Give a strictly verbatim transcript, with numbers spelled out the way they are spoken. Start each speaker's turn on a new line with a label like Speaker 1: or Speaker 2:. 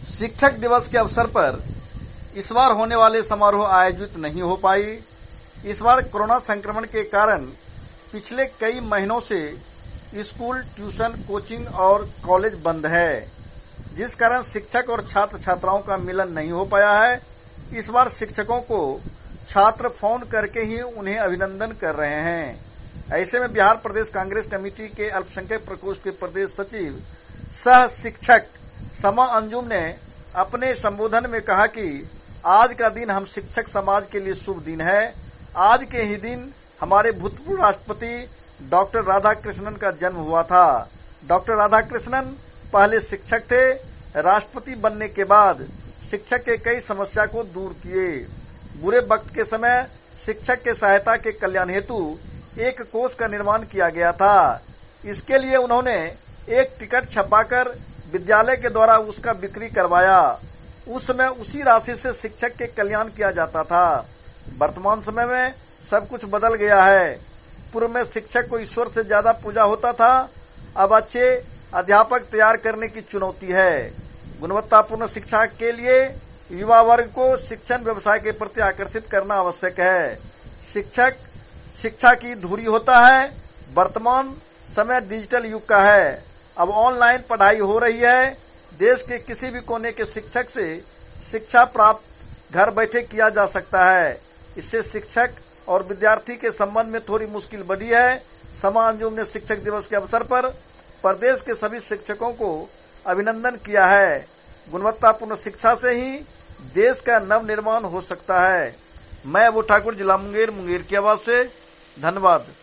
Speaker 1: शिक्षक दिवस के अवसर पर इस बार होने वाले समारोह आयोजित नहीं हो पाई। इस बार कोरोना संक्रमण के कारण पिछले कई महीनों से स्कूल, ट्यूशन, कोचिंग और कॉलेज बंद है, जिस कारण शिक्षक और छात्र छात्राओं का मिलन नहीं हो पाया है। इस बार शिक्षकों को छात्र फोन करके ही उन्हें अभिनंदन कर रहे हैं। ऐसे में बिहार प्रदेश कांग्रेस कमेटी के अल्पसंख्यक प्रकोष्ठ के प्रदेश सचिव सह शिक्षक समा अंजुम ने अपने संबोधन में कहा कि आज का दिन हम शिक्षक समाज के लिए शुभ दिन है। आज के ही दिन हमारे भूतपूर्व राष्ट्रपति डॉक्टर राधाकृष्णन का जन्म हुआ था। डॉक्टर राधाकृष्णन पहले शिक्षक थे। राष्ट्रपति बनने के बाद शिक्षक के कई समस्या को दूर किए। बुरे वक्त के समय शिक्षक के सहायता के कल्याण हेतु एक कोष का निर्माण किया गया था। इसके लिए उन्होंने एक टिकट छपाकर विद्यालय के द्वारा उसका बिक्री करवाया। उस समय उसी राशि से शिक्षक के कल्याण किया जाता था। वर्तमान समय में सब कुछ बदल गया है। पूर्व में शिक्षक को ईश्वर से ज्यादा पूजा होता था। अब अच्छे अध्यापक तैयार करने की चुनौती है। गुणवत्तापूर्ण शिक्षा के लिए युवा वर्ग को शिक्षण व्यवसाय के प्रति आकर्षित करना आवश्यक है। शिक्षक शिक्षा की धुरी होता है। वर्तमान समय डिजिटल युग का है। अब ऑनलाइन पढ़ाई हो रही है। देश के किसी भी कोने के शिक्षक से शिक्षा प्राप्त घर बैठे किया जा सकता है। इससे शिक्षक और विद्यार्थी के संबंध में थोड़ी मुश्किल बढ़ी है। समा अंजुम ने शिक्षक दिवस के अवसर पर प्रदेश के सभी शिक्षकों को अभिनंदन किया है। गुणवत्तापूर्ण शिक्षा से ही देश का नव निर्माण हो सकता है। मैं अबू ठाकुर, जिला मुंगेर, मुंगेर की आवाज से, धन्यवाद।